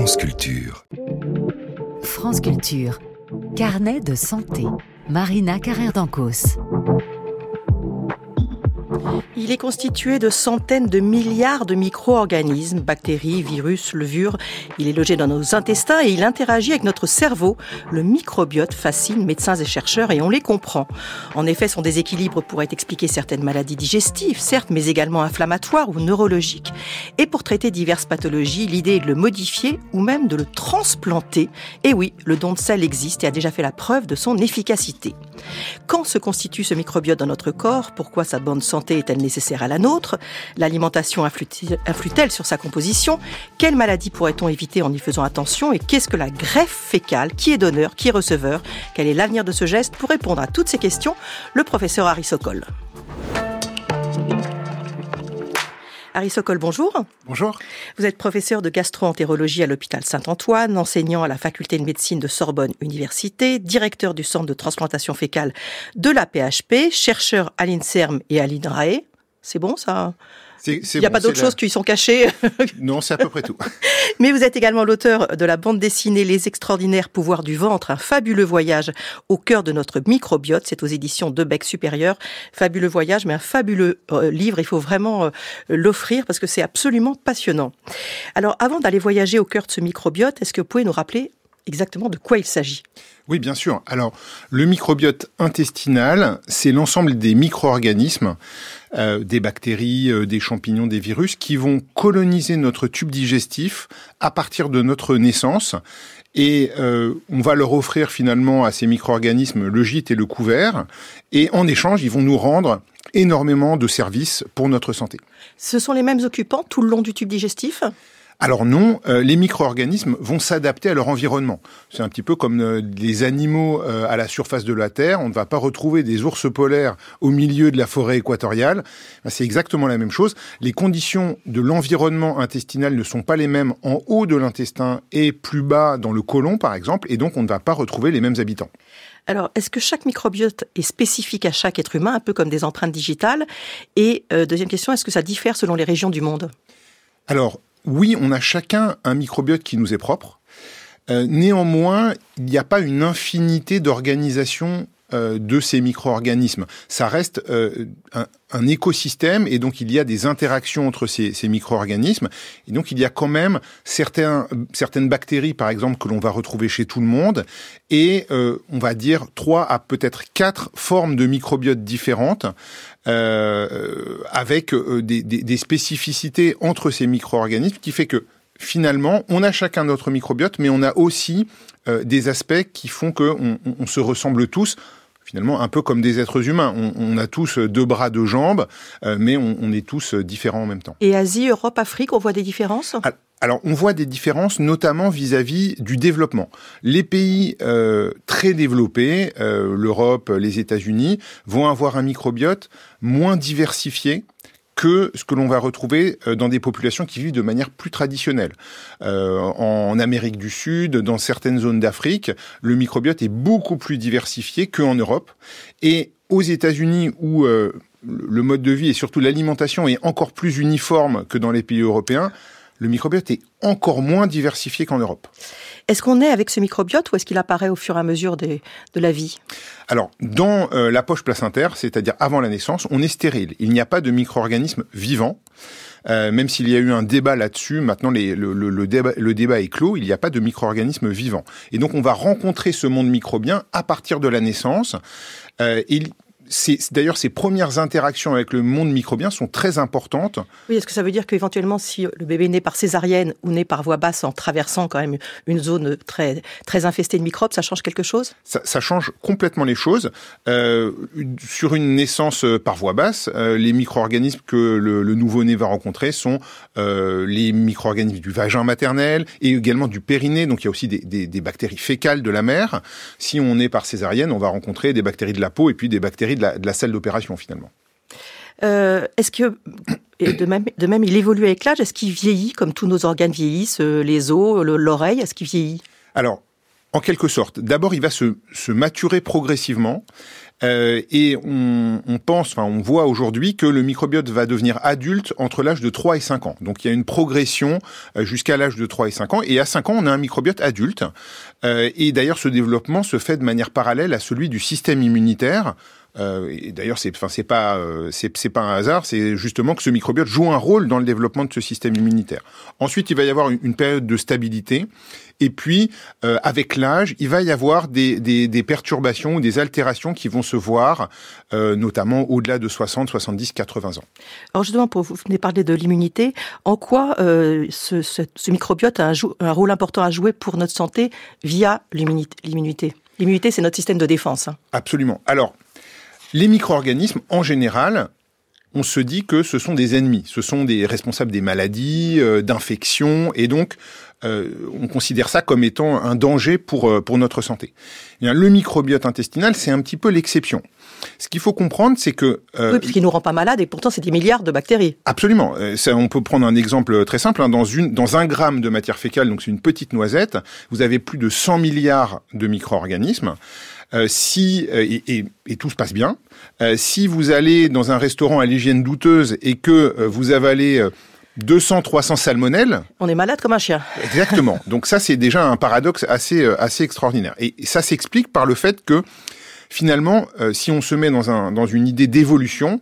France Culture. France Culture. Carnet de santé. Marina Carrère-Dancos. Il est constitué de centaines de milliards de micro-organismes, bactéries, virus, levures. Il est logé dans nos intestins et il interagit avec notre cerveau. Le microbiote fascine médecins et chercheurs et on les comprend. En effet, son déséquilibre pourrait expliquer certaines maladies digestives, certes, mais également inflammatoires ou neurologiques. Et pour traiter diverses pathologies, l'idée est de le modifier ou même de le transplanter. Et oui, le don de sel existe et a déjà fait la preuve de son efficacité. Quand se constitue ce microbiote dans notre corps? Pourquoi sa bonne santé est-elle nécessaire à la nôtre? L'alimentation influe-t-elle sur sa composition? Quelles maladies pourrait-on éviter en y faisant attention? Et qu'est-ce que la greffe fécale? Qui est donneur? Qui est receveur? Quel est l'avenir de ce geste? Pour répondre à toutes ces questions, le professeur Harry Sokol. Harry Sokol, bonjour. Bonjour. Vous êtes professeur de gastro-entérologie à l'hôpital Saint-Antoine, enseignant à la faculté de médecine de Sorbonne Université, directeur du centre de transplantation fécale de la PHP, chercheur à l'INSERM et à l'INRAE. C'est bon ça? Il n'y a pas d'autres choses qui y sont cachées? Non, c'est à peu près tout. Mais vous êtes également l'auteur de la bande dessinée Les extraordinaires pouvoirs du ventre, un fabuleux voyage au cœur de notre microbiote. C'est aux éditions Debec Supérieur. Fabuleux voyage, mais un fabuleux livre. Il faut vraiment l'offrir parce que c'est absolument passionnant. Alors, avant d'aller voyager au cœur de ce microbiote, est-ce que vous pouvez nous rappeler exactement de quoi il s'agit? Oui, bien sûr. Alors, le microbiote intestinal, c'est l'ensemble des micro-organismes, des bactéries, des champignons, des virus, qui vont coloniser notre tube digestif à partir de notre naissance. Et on va leur offrir finalement à ces micro-organismes le gîte et le couvert. Et en échange, ils vont nous rendre énormément de services pour notre santé. Ce sont les mêmes occupants tout le long du tube digestif ? Alors non, les micro-organismes vont s'adapter à leur environnement. C'est un petit peu comme les animaux à la surface de la Terre. On ne va pas retrouver des ours polaires au milieu de la forêt équatoriale. C'est exactement la même chose. Les conditions de l'environnement intestinal ne sont pas les mêmes en haut de l'intestin et plus bas dans le côlon, par exemple, et donc on ne va pas retrouver les mêmes habitants. Alors, est-ce que chaque microbiote est spécifique à chaque être humain, un peu comme des empreintes digitales? Et deuxième question, est-ce que ça diffère selon les régions du monde? Alors, oui, on a chacun un microbiote qui nous est propre. Néanmoins, il n'y a pas une infinité d'organisations de ces micro-organismes. Ça reste un écosystème et donc il y a des interactions entre ces micro-organismes. Et donc il y a quand même certaines bactéries, par exemple, que l'on va retrouver chez tout le monde et on va dire 3 à peut-être 4 formes de microbiotes différentes avec des spécificités entre ces micro-organismes qui fait que finalement, on a chacun notre microbiote, mais on a aussi des aspects qui font qu'on se ressemble tous, finalement un peu comme des êtres humains. On a tous 2 bras, 2 jambes, mais on est tous différents en même temps. Et Asie, Europe, Afrique, on voit des différences ? Alors, on voit des différences, notamment vis-à-vis du développement. Les pays très développés, l'Europe, les États-Unis, vont avoir un microbiote moins diversifié que ce que l'on va retrouver dans des populations qui vivent de manière plus traditionnelle. En Amérique du Sud, dans certaines zones d'Afrique, le microbiote est beaucoup plus diversifié qu'en Europe. Et aux États-Unis, où le mode de vie et surtout l'alimentation est encore plus uniforme que dans les pays européens, le microbiote est encore moins diversifié qu'en Europe. Est-ce qu'on est avec ce microbiote ou est-ce qu'il apparaît au fur et à mesure de la vie ? Alors, dans la poche placentaire, c'est-à-dire avant la naissance, on est stérile. Il n'y a pas de micro-organisme vivant. Même s'il y a eu un débat là-dessus, maintenant le débat est clos, il n'y a pas de micro-organisme vivant. Et donc on va rencontrer ce monde microbien à partir de la naissance. D'ailleurs, ces premières interactions avec le monde microbien sont très importantes. Oui, est-ce que ça veut dire qu'éventuellement, si le bébé naît par césarienne ou naît par voie basse en traversant quand même une zone très, très infestée de microbes, ça change quelque chose ? Ça change complètement les choses. Sur une naissance par voie basse, les micro-organismes que le nouveau-né va rencontrer sont les micro-organismes du vagin maternel et également du périnée. Donc, il y a aussi des bactéries fécales de la mère. Si on naît par césarienne, on va rencontrer des bactéries de la peau et puis des bactéries de la salle d'opération, finalement. Est-ce que, de même, il évolue avec l'âge? Est-ce qu'il vieillit, comme tous nos organes vieillissent, les os, l'oreille, est-ce qu'il vieillit? Alors, En quelque sorte. D'abord, il va se maturer progressivement. Et on voit aujourd'hui que le microbiote va devenir adulte entre l'âge de 3 et 5 ans. Donc il y a une progression jusqu'à l'âge de 3 et 5 ans. Et à 5 ans, on a un microbiote adulte. Et d'ailleurs, ce développement se fait de manière parallèle à celui du système immunitaire. Et d'ailleurs, c'est pas un hasard, c'est justement que ce microbiote joue un rôle dans le développement de ce système immunitaire. Ensuite, il va y avoir une période de stabilité, et puis avec l'âge, il va y avoir des perturbations ou des altérations qui vont se voir, notamment au-delà de 60, 70, 80 ans. Alors justement, vous venez parler de l'immunité. En quoi ce microbiote a un rôle important à jouer pour notre santé via l'immunité? L'immunité, c'est notre système de défense. Absolument. Alors, les micro-organismes, en général, on se dit que ce sont des ennemis. Ce sont des responsables des maladies, d'infections, et donc on considère ça comme étant un danger pour notre santé. Eh bien, le microbiote intestinal, c'est un petit peu l'exception. Ce qu'il faut comprendre, c'est que... oui, puisqu'il nous rend pas malade, et pourtant c'est des milliards de bactéries. Absolument. On peut prendre un exemple très simple. Dans 1 gramme de matière fécale, donc c'est une petite noisette, vous avez plus de 100 milliards de micro-organismes. Et tout se passe bien. Si vous allez dans un restaurant à l'hygiène douteuse et que vous avalez 200, 300 salmonelles... On est malade comme un chien. Exactement. Donc ça, c'est déjà un paradoxe assez extraordinaire. Et ça s'explique par le fait que, finalement, si on se met dans une idée d'évolution...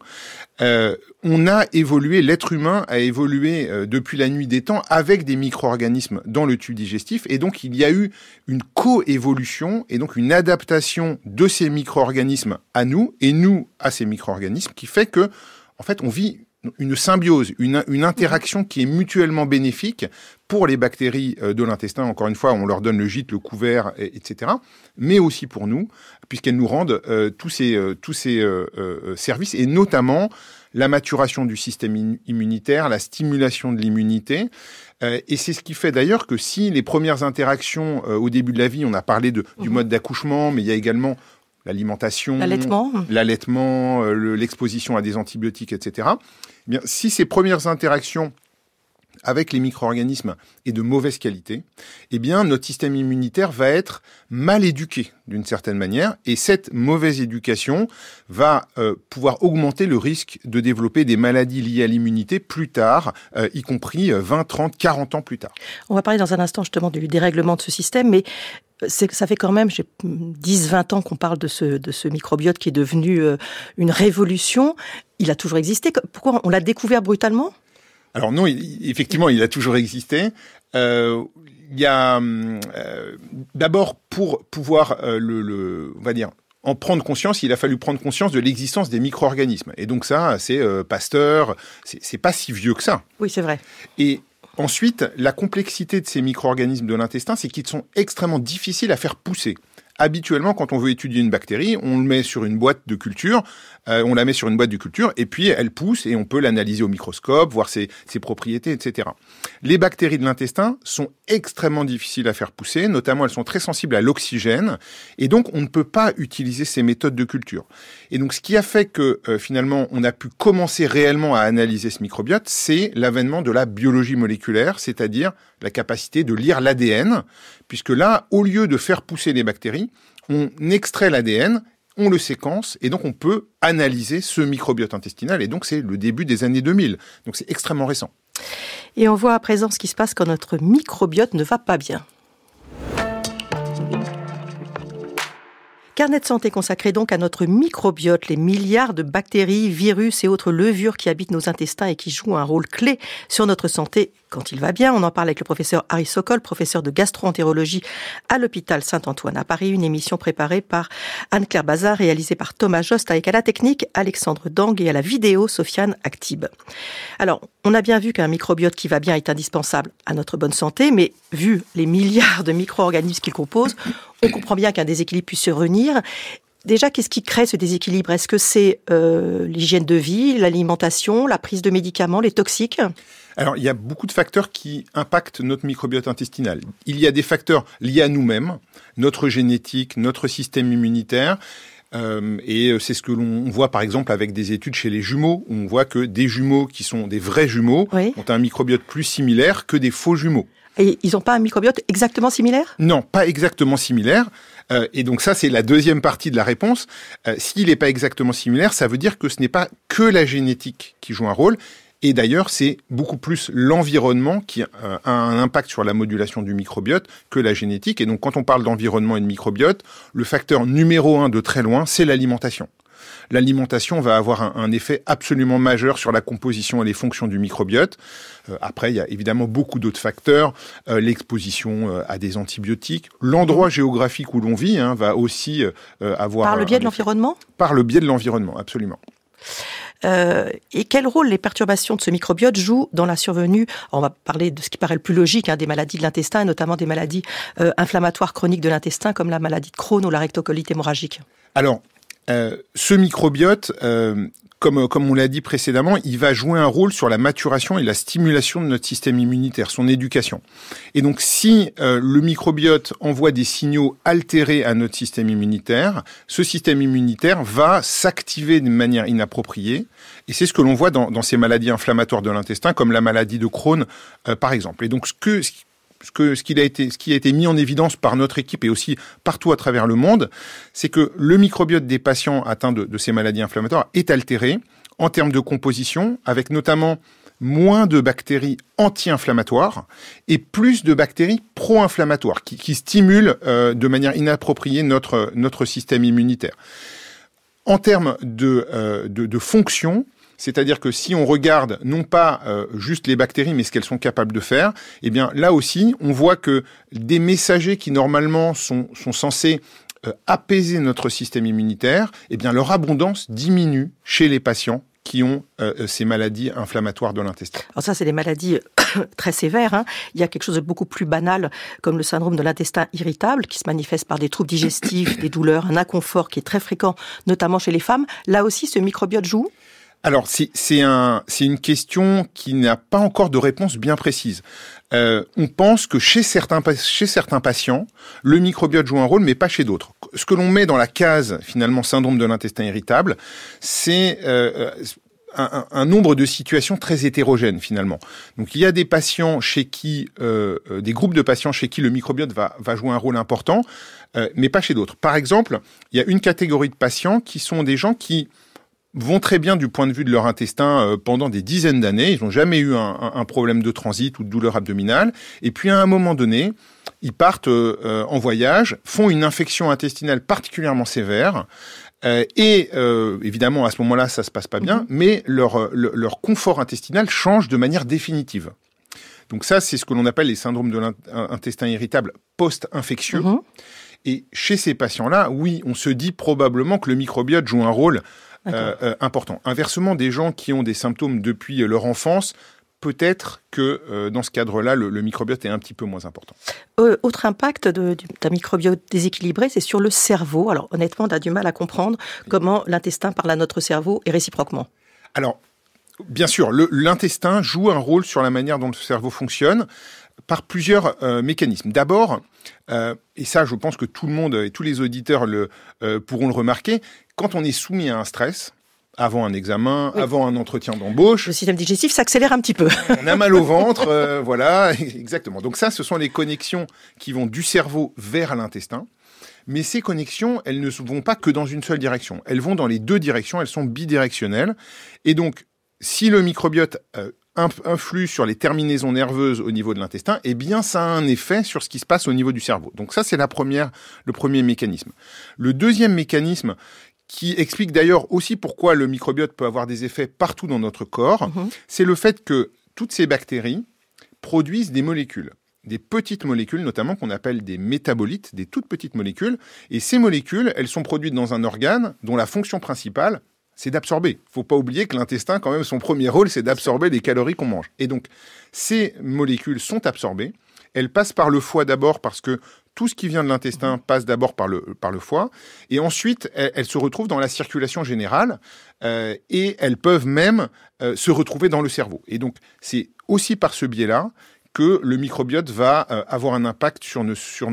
on a évolué, l'être humain a évolué depuis la nuit des temps avec des micro-organismes dans le tube digestif, et donc il y a eu une coévolution et donc une adaptation de ces micro-organismes à nous et nous à ces micro-organismes qui fait que, en fait, on vit une symbiose, une interaction qui est mutuellement bénéfique pour les bactéries de l'intestin. Encore une fois, on leur donne le gîte, le couvert, etc. Mais aussi pour nous, puisqu'elles nous rendent tous ces services, et notamment la maturation du système immunitaire, la stimulation de l'immunité. Et c'est ce qui fait d'ailleurs que si les premières interactions au début de la vie, on a parlé du mode d'accouchement, mais il y a également l'alimentation, l'allaitement, l'exposition à des antibiotiques, etc. Eh bien, si ces premières interactions avec les micro-organismes est de mauvaise qualité, eh bien, notre système immunitaire va être mal éduqué d'une certaine manière, et cette mauvaise éducation va pouvoir augmenter le risque de développer des maladies liées à l'immunité plus tard, y compris 20, 30, 40 ans plus tard. On va parler dans un instant justement du dérèglement de ce système, mais ça fait quand même 10-20 ans qu'on parle de ce microbiote qui est devenu une révolution. Il a toujours existé. Pourquoi on l'a découvert brutalement ? Alors non, effectivement, il a toujours existé. Il y a d'abord, pour pouvoir on va dire, en prendre conscience, il a fallu prendre conscience de l'existence des micro-organismes. Et donc ça, c'est Pasteur, c'est pas si vieux que ça. Oui, c'est vrai. Et ensuite, la complexité de ces micro-organismes de l'intestin, c'est qu'ils sont extrêmement difficiles à faire pousser. Habituellement, quand on veut étudier une bactérie, on le met sur une boîte de culture, et puis elle pousse et on peut l'analyser au microscope, voir ses propriétés, etc. Les bactéries de l'intestin sont extrêmement difficiles à faire pousser, notamment elles sont très sensibles à l'oxygène, et donc on ne peut pas utiliser ces méthodes de culture. Et donc ce qui a fait que finalement on a pu commencer réellement à analyser ce microbiote, c'est l'avènement de la biologie moléculaire, c'est-à-dire la capacité de lire l'ADN, puisque là, au lieu de faire pousser les bactéries, on extrait l'ADN, on le séquence, et donc on peut analyser ce microbiote intestinal, et donc c'est le début des années 2000. Donc c'est extrêmement récent. Et on voit à présent ce qui se passe quand notre microbiote ne va pas bien. Carnet de santé consacré donc à notre microbiote, les milliards de bactéries, virus et autres levures qui habitent nos intestins et qui jouent un rôle clé sur notre santé quand il va bien. On en parle avec le professeur Harry Sokol, professeur de gastro-entérologie à l'hôpital Saint-Antoine à Paris. Une émission préparée par Anne-Claire Bazard, réalisée par Thomas Jost, avec à la technique Alexandre Dang et à la vidéo Sofiane Aktib. Alors, on a bien vu qu'un microbiote qui va bien est indispensable à notre bonne santé, mais vu les milliards de micro-organismes qu'il compose, on comprend bien qu'un déséquilibre puisse survenir. Déjà, qu'est-ce qui crée ce déséquilibre ? Est-ce que c'est l'hygiène de vie, l'alimentation, la prise de médicaments, les toxiques ? Alors, il y a beaucoup de facteurs qui impactent notre microbiote intestinal. Il y a des facteurs liés à nous-mêmes, notre génétique, notre système immunitaire. Et c'est ce que l'on voit par exemple avec des études chez les jumeaux, où on voit que des jumeaux qui sont des vrais jumeaux ont un microbiote plus similaire que des faux jumeaux. Et ils n'ont pas un microbiote exactement similaire ? Non, pas exactement similaire. Et donc ça, c'est la deuxième partie de la réponse. S'il n'est pas exactement similaire, ça veut dire que ce n'est pas que la génétique qui joue un rôle. Et d'ailleurs, c'est beaucoup plus l'environnement qui a un impact sur la modulation du microbiote que la génétique. Et donc, quand on parle d'environnement et de microbiote, le facteur numéro 1 de très loin, c'est l'alimentation. L'alimentation va avoir un effet absolument majeur sur la composition et les fonctions du microbiote. Après, il y a évidemment beaucoup d'autres facteurs, l'exposition à des antibiotiques, l'endroit géographique où l'on vit va aussi avoir... Par le biais de l'environnement ? Par le biais de l'environnement, absolument. Et quel rôle les perturbations de ce microbiote jouent dans la survenue, on va parler de ce qui paraît le plus logique, des maladies de l'intestin, et notamment des maladies inflammatoires chroniques de l'intestin, comme la maladie de Crohn ou la rectocolite hémorragique. Alors, ce microbiote, comme on l'a dit précédemment, il va jouer un rôle sur la maturation et la stimulation de notre système immunitaire, son éducation. Et donc, si le microbiote envoie des signaux altérés à notre système immunitaire, ce système immunitaire va s'activer de manière inappropriée. Et c'est ce que l'on voit dans ces maladies inflammatoires de l'intestin, comme la maladie de Crohn, par exemple. Et donc, ce qui a été mis en évidence par notre équipe et aussi partout à travers le monde, c'est que le microbiote des patients atteints de ces maladies inflammatoires est altéré en termes de composition, avec notamment moins de bactéries anti-inflammatoires et plus de bactéries pro-inflammatoires qui stimulent de manière inappropriée notre système immunitaire. En termes de fonction, c'est-à-dire que si on regarde non pas juste les bactéries, mais ce qu'elles sont capables de faire, eh bien là aussi, on voit que des messagers qui normalement sont censés apaiser notre système immunitaire, eh bien leur abondance diminue chez les patients qui ont ces maladies inflammatoires de l'intestin. Alors ça, c'est des maladies très sévères. Il y a quelque chose de beaucoup plus banal, comme le syndrome de l'intestin irritable, qui se manifeste par des troubles digestifs, des douleurs, un inconfort qui est très fréquent, notamment chez les femmes. Là aussi, ce microbiote joue ? Alors, c'est une question qui n'a pas encore de réponse bien précise. On pense que chez certains patients, le microbiote joue un rôle, mais pas chez d'autres. Ce que l'on met dans la case, finalement, syndrome de l'intestin irritable, c'est un nombre de situations très hétérogènes, finalement. Donc, il y a des patients chez qui, des groupes de patients chez qui le microbiote va jouer un rôle important, mais pas chez d'autres. Par exemple, il y a une catégorie de patients qui sont des gens qui vont très bien du point de vue de leur intestin pendant des dizaines d'années. Ils n'ont jamais eu un problème de transit ou de douleur abdominale. Et puis, à un moment donné, ils partent en voyage, font une infection intestinale particulièrement sévère. Évidemment, à ce moment-là, ça se passe pas bien, mais leur confort intestinal change de manière définitive. Donc ça, c'est ce que l'on appelle les syndromes de l'intestin irritable post-infectieux. Et chez ces patients-là, oui, on se dit probablement que le microbiote joue un rôle important. Inversement, des gens qui ont des symptômes depuis leur enfance, peut-être que dans ce cadre-là, le microbiote est un petit peu moins important. Autre impact d'un microbiote déséquilibré, c'est sur le cerveau. Alors honnêtement, on a du mal à comprendre comment l'intestin parle à notre cerveau et réciproquement. Alors, bien sûr, l'intestin joue un rôle sur la manière dont le cerveau fonctionne par plusieurs mécanismes. D'abord, et ça je pense que tout le monde et tous les auditeurs pourront le remarquer, quand on est soumis à un stress, avant un examen, avant un entretien d'embauche, le système digestif s'accélère un petit peu. On a mal au ventre, voilà, exactement. Donc ça, ce sont les connexions qui vont du cerveau vers l'intestin. Mais ces connexions, elles ne vont pas que dans une seule direction. Elles vont dans les deux directions, elles sont bidirectionnelles. Et donc, si le microbiote influe sur les terminaisons nerveuses au niveau de l'intestin, eh bien, ça a un effet sur ce qui se passe au niveau du cerveau. Donc ça, c'est le premier mécanisme. Le deuxième mécanisme, qui explique d'ailleurs aussi pourquoi le microbiote peut avoir des effets partout dans notre corps, c'est le fait que toutes ces bactéries produisent des molécules. Des petites molécules, notamment, qu'on appelle des métabolites, des toutes petites molécules. Et ces molécules, elles sont produites dans un organe dont la fonction principale, c'est d'absorber. Il ne faut pas oublier que l'intestin, quand même, son premier rôle, c'est d'absorber les calories qu'on mange. Et donc, ces molécules sont absorbées. Elles passent par le foie d'abord parce que tout ce qui vient de l'intestin passe d'abord par le foie. Et ensuite, elles se retrouvent dans la circulation générale et elles peuvent même se retrouver dans le cerveau. Et donc, c'est aussi par ce biais-là que le microbiote va avoir un impact sur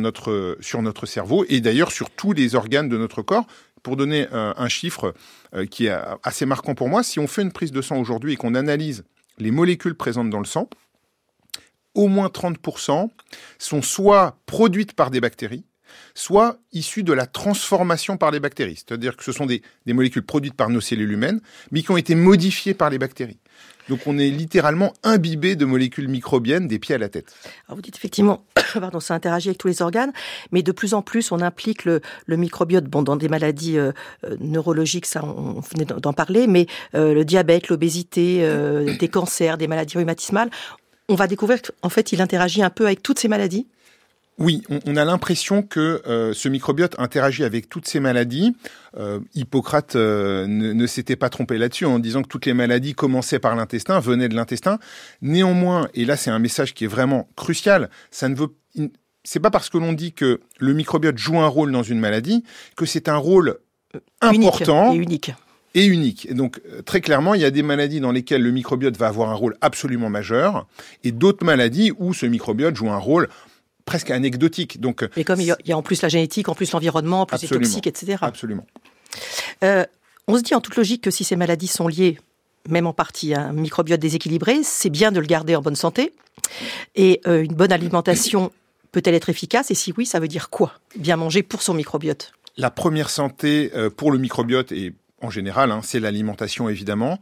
notre cerveau et d'ailleurs sur tous les organes de notre corps. Pour donner un chiffre qui est assez marquant pour moi, si on fait une prise de sang aujourd'hui et qu'on analyse les molécules présentes dans le sang, au moins 30% sont soit produites par des bactéries, soit issues de la transformation par les bactéries. C'est-à-dire que ce sont des molécules produites par nos cellules humaines, mais qui ont été modifiées par les bactéries. Donc on est littéralement imbibé de molécules microbiennes des pieds à la tête. Alors vous dites effectivement, ça interagit avec tous les organes, mais de plus en plus on implique le microbiote dans des maladies neurologiques, ça on venait d'en parler, mais le diabète, l'obésité, des cancers, des maladies rhumatismales. On va découvrir qu'en fait il interagit un peu avec toutes ces maladies. Oui, on a l'impression que ce microbiote interagit avec toutes ces maladies. Hippocrate ne s'était pas trompé là-dessus en disant que toutes les maladies commençaient par l'intestin, venaient de l'intestin. Néanmoins, et là c'est un message qui est vraiment crucial, c'est pas parce que l'on dit que le microbiote joue un rôle dans une maladie que c'est un rôle important unique. Et unique. Et donc, très clairement, il y a des maladies dans lesquelles le microbiote va avoir un rôle absolument majeur, et d'autres maladies où ce microbiote joue un rôle presque anecdotique. Donc, et comme il y a en plus la génétique, en plus l'environnement, en plus les toxiques, etc. Absolument. On se dit en toute logique que si ces maladies sont liées, même en partie, à un microbiote déséquilibré, c'est bien de le garder en bonne santé. Et une bonne alimentation peut-elle être efficace ? Et si oui, ça veut dire quoi ? Bien manger pour son microbiote. La première santé pour le microbiote, et en général, c'est l'alimentation évidemment.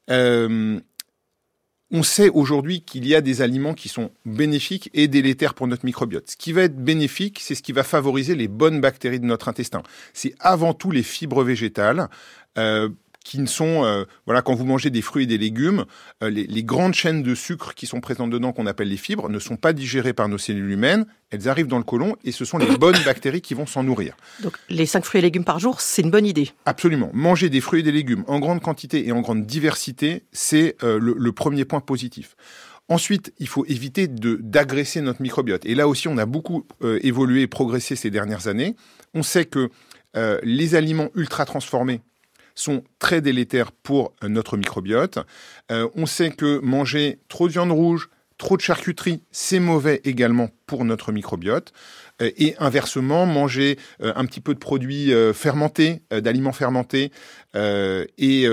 On sait aujourd'hui qu'il y a des aliments qui sont bénéfiques et délétères pour notre microbiote. Ce qui va être bénéfique, c'est ce qui va favoriser les bonnes bactéries de notre intestin. C'est avant tout les fibres végétales qui ne sont... quand vous mangez des fruits et des légumes, les grandes chaînes de sucre qui sont présentes dedans, qu'on appelle les fibres, ne sont pas digérées par nos cellules humaines. Elles arrivent dans le côlon et ce sont les bonnes bactéries qui vont s'en nourrir. Donc les 5 fruits et légumes par jour, c'est une bonne idée. Absolument. Manger des fruits et des légumes en grande quantité et en grande diversité, c'est le premier point positif. Ensuite, il faut éviter d'agresser notre microbiote. Et là aussi, on a beaucoup évolué et progressé ces dernières années. On sait que les aliments ultra transformés sont très délétères pour notre microbiote. On sait que manger trop de viande rouge, trop de charcuterie, c'est mauvais également pour notre microbiote. Et inversement, manger un petit peu de produits fermentés, d'aliments fermentés, et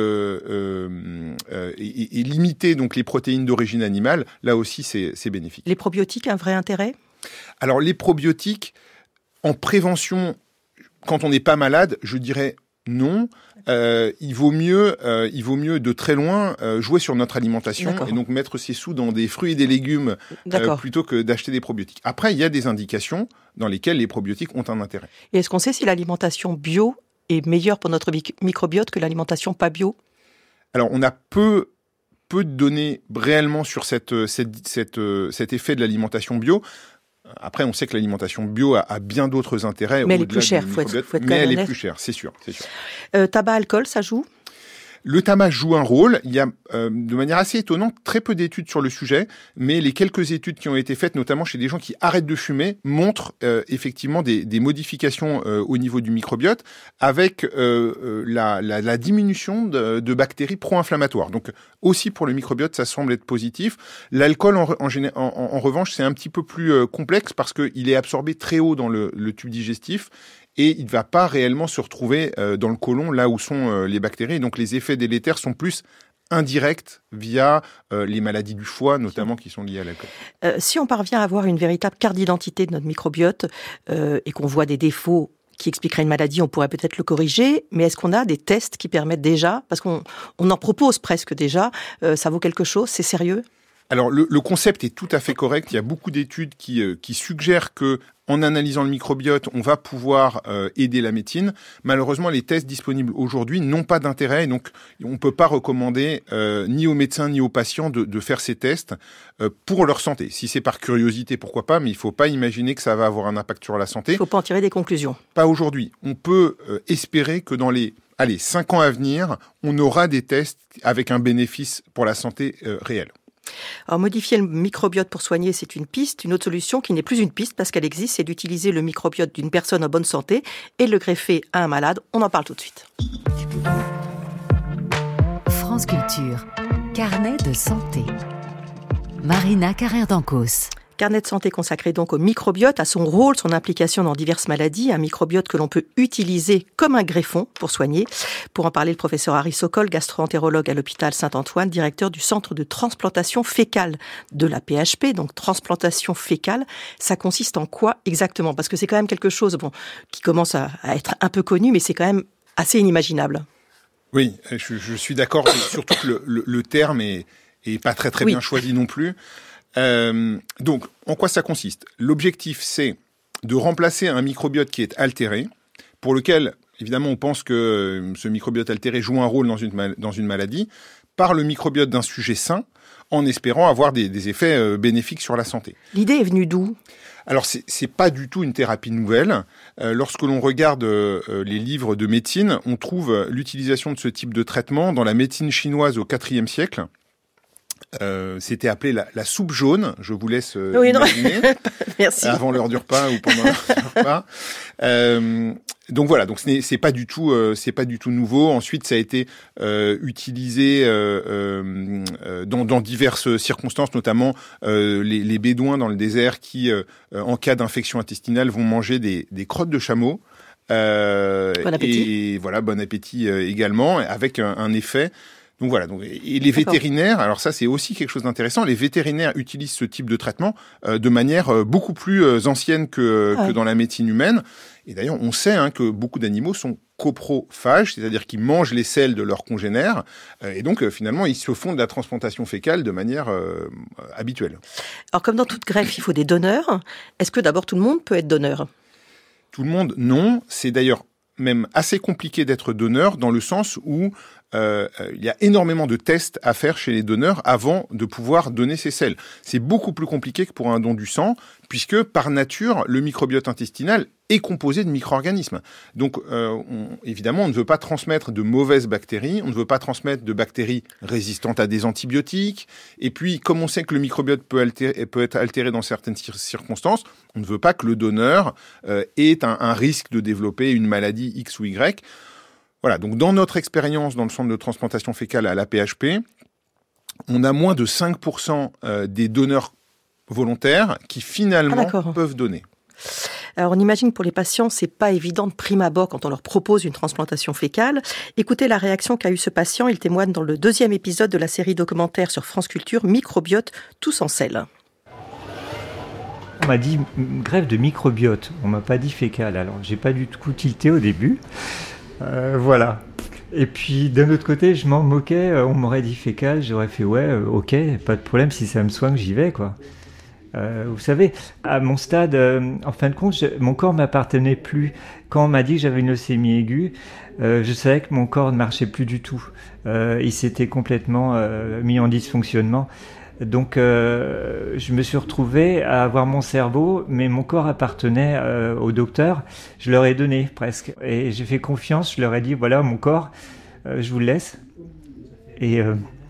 limiter donc les protéines d'origine animale, là aussi c'est bénéfique. Les probiotiques, un vrai intérêt ? Alors les probiotiques, en prévention, quand on n'est pas malade, je dirais non. Il vaut mieux de très loin jouer sur notre alimentation. D'accord. Et donc mettre ses sous dans des fruits et des légumes plutôt que d'acheter des probiotiques. Après, il y a des indications dans lesquelles les probiotiques ont un intérêt. Et est-ce qu'on sait si l'alimentation bio est meilleure pour notre microbiote que l'alimentation pas bio ? Alors, on a peu de données réellement sur cet effet de l'alimentation bio. Après, on sait que l'alimentation bio a bien d'autres intérêts. Mais elle est plus chère, faut être mais elle est plus chère, c'est sûr. Tabac, alcool, ça joue ? Le tabac joue un rôle. Il y a, de manière assez étonnante, très peu d'études sur le sujet, mais les quelques études qui ont été faites, notamment chez des gens qui arrêtent de fumer, montrent effectivement des modifications au niveau du microbiote, avec la diminution de bactéries pro-inflammatoires. Donc aussi pour le microbiote, ça semble être positif. L'alcool, en revanche, c'est un petit peu plus complexe parce qu'il est absorbé très haut dans le tube digestif. Et il ne va pas réellement se retrouver dans le côlon, là où sont les bactéries. Donc les effets délétères sont plus indirects via les maladies du foie, notamment, qui sont liées à l'alcool. Si on parvient à avoir une véritable carte d'identité de notre microbiote et qu'on voit des défauts qui expliqueraient une maladie, on pourrait peut-être le corriger. Mais est-ce qu'on a des tests qui permettent déjà, parce qu'on en propose presque déjà, ça vaut quelque chose, c'est sérieux ? Alors le concept est tout à fait correct. Il y a beaucoup d'études qui suggèrent que en analysant le microbiote, on va pouvoir aider la médecine. Malheureusement, les tests disponibles aujourd'hui n'ont pas d'intérêt, donc on ne peut pas recommander ni aux médecins ni aux patients de faire ces tests pour leur santé. Si c'est par curiosité, pourquoi pas, mais il ne faut pas imaginer que ça va avoir un impact sur la santé. Il ne faut pas en tirer des conclusions. Pas aujourd'hui. On peut espérer que dans les 5 ans à venir, on aura des tests avec un bénéfice pour la santé réel. Alors, modifier le microbiote pour soigner, c'est une piste. Une autre solution qui n'est plus une piste parce qu'elle existe, c'est d'utiliser le microbiote d'une personne en bonne santé et de le greffer à un malade. On en parle tout de suite. France Culture, carnet de santé. Marina Carrère d'Ancos. Carnet de santé consacré donc au microbiote, à son rôle, son implication dans diverses maladies, un microbiote que l'on peut utiliser comme un greffon pour soigner. Pour en parler, le professeur Harry Sokol, gastro-entérologue à l'hôpital Saint-Antoine, directeur du centre de transplantation fécale de la PHP, donc transplantation fécale. Ça consiste en quoi exactement? Parce que c'est quand même quelque chose qui commence à être un peu connu, mais c'est quand même assez inimaginable. Oui, je suis d'accord, surtout que le terme est pas très bien choisi non plus. Donc, en quoi ça consiste? L'objectif, c'est de remplacer un microbiote qui est altéré, pour lequel, évidemment, on pense que ce microbiote altéré joue un rôle dans une maladie, par le microbiote d'un sujet sain, en espérant avoir des effets bénéfiques sur la santé. L'idée est venue d'où? Alors, c'est pas du tout une thérapie nouvelle. Lorsque l'on regarde les livres de médecine, on trouve l'utilisation de ce type de traitement dans la médecine chinoise au IVe siècle. C'était appelé la soupe jaune. Je vous laisse imaginer. Merci. Avant l'heure du repas ou pendant l'heure du repas. Donc voilà, donc c'est pas du tout nouveau. Ensuite, ça a été utilisé dans diverses circonstances, notamment les bédouins dans le désert qui, en cas d'infection intestinale, vont manger des crottes de chameau. Bon appétit. Et voilà, bon appétit également, avec un effet. Donc voilà. Et les vétérinaires, alors ça c'est aussi quelque chose d'intéressant. Les vétérinaires utilisent ce type de traitement de manière beaucoup plus ancienne que dans la médecine humaine. Et d'ailleurs, on sait que beaucoup d'animaux sont coprophages, c'est-à-dire qu'ils mangent les selles de leurs congénères. Et donc finalement, ils se font de la transplantation fécale de manière habituelle. Alors comme dans toute greffe, il faut des donneurs. Est-ce que d'abord tout le monde peut être donneur? Tout le monde, non. C'est d'ailleurs même assez compliqué d'être donneur dans le sens où il y a énormément de tests à faire chez les donneurs avant de pouvoir donner ses selles. C'est beaucoup plus compliqué que pour un don du sang, puisque par nature, le microbiote intestinal est composé de micro-organismes. Donc, évidemment, on ne veut pas transmettre de mauvaises bactéries, on ne veut pas transmettre de bactéries résistantes à des antibiotiques. Et puis, comme on sait que le microbiote peut être altéré dans certaines circonstances, on ne veut pas que le donneur ait un risque de développer une maladie X ou Y. Voilà, donc dans notre expérience dans le centre de transplantation fécale à la PHP, on a moins de 5% des donneurs volontaires qui finalement peuvent donner. Alors on imagine que pour les patients, c'est pas évident de prime abord quand on leur propose une transplantation fécale. Écoutez la réaction qu'a eu ce patient, il témoigne dans le 2e épisode de la série documentaire sur France Culture, Microbiote, tous en selle. On m'a dit greffe de microbiote, on m'a pas dit fécale, alors j'ai pas du tout tilté au début. Voilà. Et puis d'un autre côté, je m'en moquais, on m'aurait dit fécal, j'aurais fait ok, pas de problème, si ça me soigne, j'y vais quoi. Vous savez, à mon stade, en fin de compte, mon corps m'appartenait plus. Quand on m'a dit que j'avais une leucémie aiguë, je savais que mon corps ne marchait plus du tout. Il s'était complètement mis en dysfonctionnement. Donc je me suis retrouvé à avoir mon cerveau, mais mon corps appartenait au docteur. Je leur ai donné presque. Et j'ai fait confiance, je leur ai dit, voilà mon corps, je vous le laisse. Et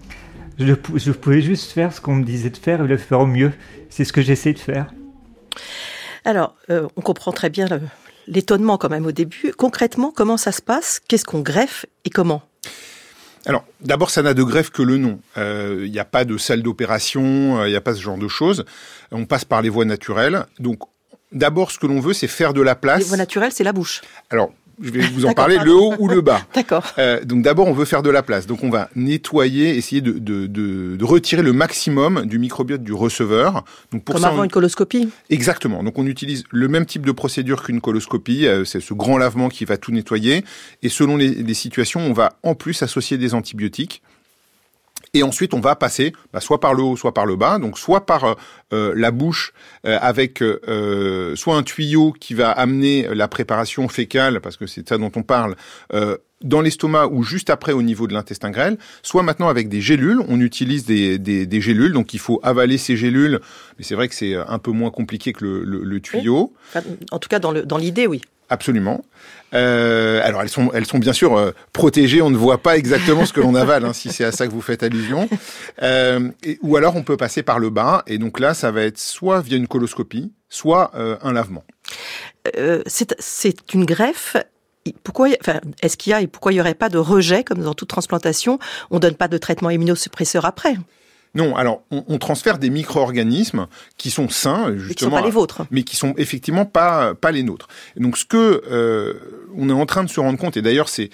je pouvais juste faire ce qu'on me disait de faire et le faire au mieux. C'est ce que j'essaie de faire. Alors, on comprend très bien l'étonnement quand même au début. Concrètement, comment ça se passe? Qu'est-ce qu'on greffe et comment? Alors, d'abord, ça n'a de greffe que le nom. Il n'y a pas de salle d'opération, il n'y a pas ce genre de choses. On passe par les voies naturelles. Donc, d'abord, ce que l'on veut, c'est faire de la place. Les voies naturelles, c'est la bouche. Alors, je vais vous en parler, le haut ou le bas. D'accord. Donc, d'abord, on veut faire de la place. Donc, on va nettoyer, essayer de retirer le maximum du microbiote du receveur. Donc, pour comme ça, avant une coloscopie. Exactement. Donc, on utilise le même type de procédure qu'une coloscopie. C'est ce grand lavement qui va tout nettoyer. Et selon les situations, on va en plus associer des antibiotiques. Et ensuite, on va passer soit par le haut, soit par le bas. Donc, soit par la bouche avec soit un tuyau qui va amener la préparation fécale, parce que c'est ça dont on parle, dans l'estomac ou juste après au niveau de l'intestin grêle, soit maintenant avec des gélules. On utilise des gélules, donc il faut avaler ces gélules. Mais c'est vrai que c'est un peu moins compliqué que le tuyau. Oui. En tout cas, dans l'idée, oui. Absolument. Alors elles sont bien sûr protégées, on ne voit pas exactement ce que l'on avale, si c'est à ça que vous faites allusion. Ou alors on peut passer par le bas, et donc là ça va être soit via une coloscopie, soit un lavement. C'est une greffe. Est-ce qu'il y a et pourquoi il n'y aurait pas de rejet comme dans toute transplantation? On donne pas de traitement immunosuppresseur après? Non, alors on transfère des micro-organismes qui sont sains, justement, qui ne sont pas les vôtres, mais qui sont effectivement pas les nôtres. Et donc ce que on est en train de se rendre compte, et d'ailleurs c'est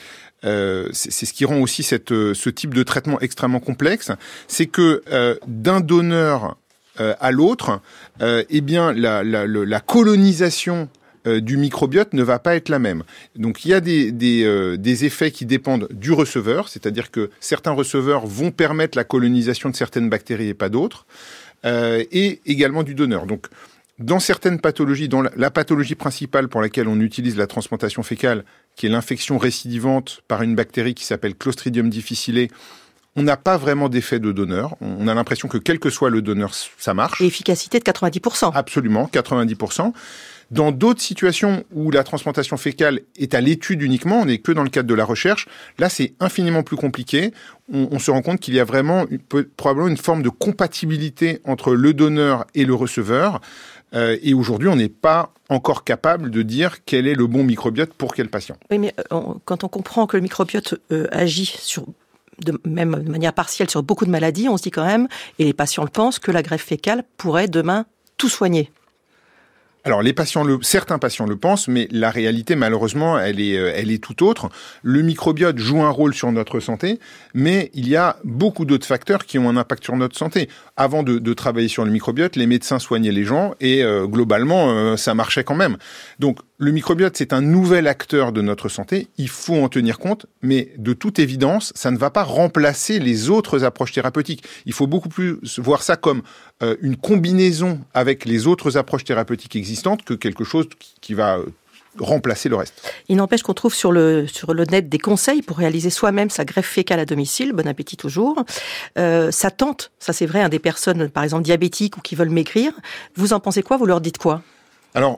ce qui rend aussi ce type de traitement extrêmement complexe, c'est que d'un donneur à l'autre, eh bien la colonisation du microbiote ne va pas être la même. Donc il y a des effets qui dépendent du receveur, c'est-à-dire que certains receveurs vont permettre la colonisation de certaines bactéries et pas d'autres, et également du donneur. Donc dans certaines pathologies, dans la pathologie principale pour laquelle on utilise la transplantation fécale, qui est l'infection récidivante par une bactérie qui s'appelle Clostridium difficile, on n'a pas vraiment d'effet de donneur. On a l'impression que quel que soit le donneur, ça marche. Et efficacité de 90%. Absolument, 90%. Dans d'autres situations où la transplantation fécale est à l'étude uniquement, on n'est que dans le cadre de la recherche, là c'est infiniment plus compliqué. On se rend compte qu'il y a vraiment probablement une forme de compatibilité entre le donneur et le receveur. Et aujourd'hui, on n'est pas encore capable de dire quel est le bon microbiote pour quel patient. Oui, mais quand on comprend que le microbiote agit de manière partielle sur beaucoup de maladies, on se dit quand même, et les patients le pensent, que la greffe fécale pourrait demain tout soigner. Alors certains patients le pensent, mais la réalité malheureusement elle est tout autre. Le microbiote joue un rôle sur notre santé, mais il y a beaucoup d'autres facteurs qui ont un impact sur notre santé. Avant de travailler sur le microbiote, les médecins soignaient les gens et globalement ça marchait quand même. Donc le microbiote c'est un nouvel acteur de notre santé, il faut en tenir compte, mais de toute évidence ça ne va pas remplacer les autres approches thérapeutiques. Il faut beaucoup plus voir ça comme une combinaison avec les autres approches thérapeutiques existantes que quelque chose qui va remplacer le reste. Il n'empêche qu'on trouve sur le net des conseils pour réaliser soi-même sa greffe fécale à domicile, bon appétit toujours. Ça tente, ça c'est vrai, des personnes par exemple diabétiques ou qui veulent maigrir. Vous en pensez quoi ? Vous leur dites quoi ? Alors,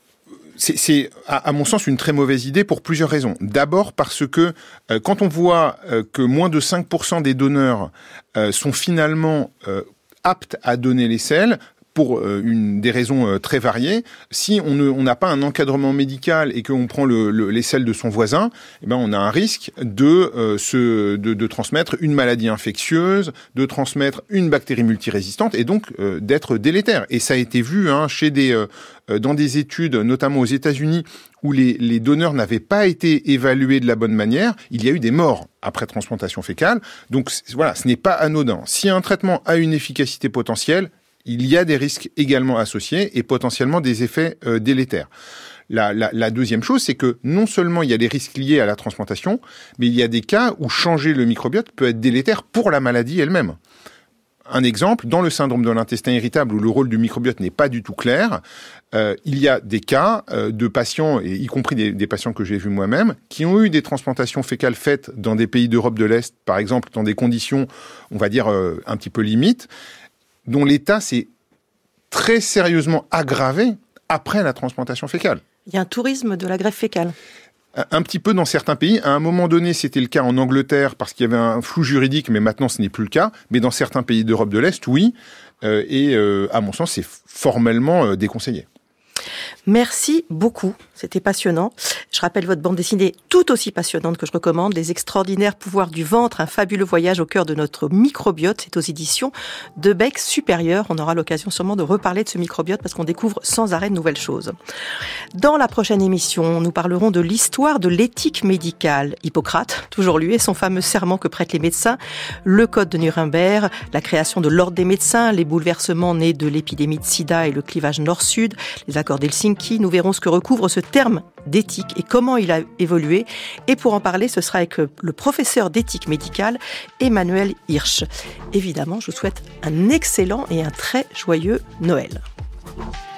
c'est à mon sens une très mauvaise idée pour plusieurs raisons. D'abord parce que quand on voit que moins de 5% des donneurs sont finalement aptes à donner les selles, pour des raisons très variées, si on n'a pas un encadrement médical et qu'on prend les selles de son voisin, eh ben on a un risque de transmettre une maladie infectieuse, de transmettre une bactérie multirésistante et donc d'être délétère. Et ça a été vu dans des études, notamment aux États-Unis, où les donneurs n'avaient pas été évalués de la bonne manière. Il y a eu des morts après transplantation fécale. Donc voilà, ce n'est pas anodin. Si un traitement a une efficacité potentielle, il y a des risques également associés et potentiellement des effets délétères. La deuxième chose, c'est que non seulement il y a des risques liés à la transplantation, mais il y a des cas où changer le microbiote peut être délétère pour la maladie elle-même. Un exemple, dans le syndrome de l'intestin irritable où le rôle du microbiote n'est pas du tout clair, il y a des cas de patients, et y compris des patients que j'ai vus moi-même, qui ont eu des transplantations fécales faites dans des pays d'Europe de l'Est, par exemple, dans des conditions, on va dire, un petit peu limites, dont l'état s'est très sérieusement aggravé après la transplantation fécale. Il y a un tourisme de la greffe fécale. Un petit peu dans certains pays. À un moment donné, c'était le cas en Angleterre parce qu'il y avait un flou juridique, mais maintenant ce n'est plus le cas. Mais dans certains pays d'Europe de l'Est, oui. Et à mon sens, c'est formellement déconseillé. Merci beaucoup, c'était passionnant. Je rappelle votre bande dessinée tout aussi passionnante que je recommande, Les extraordinaires pouvoirs du ventre, un fabuleux voyage au cœur de notre microbiote. C'est aux éditions de Bec Supérieur. On aura l'occasion sûrement de reparler de ce microbiote parce qu'on découvre sans arrêt de nouvelles choses. Dans la prochaine émission, nous parlerons de l'histoire de l'éthique médicale. Hippocrate, toujours lui, et son fameux serment que prêtent les médecins, le code de Nuremberg, la création de l'ordre des médecins, les bouleversements nés de l'épidémie de sida et le clivage nord-sud, les accords d'Helsinki. Nous verrons ce que recouvre ce terme d'éthique et comment il a évolué. Et pour en parler, ce sera avec le professeur d'éthique médicale, Emmanuel Hirsch. Évidemment, je vous souhaite un excellent et un très joyeux Noël.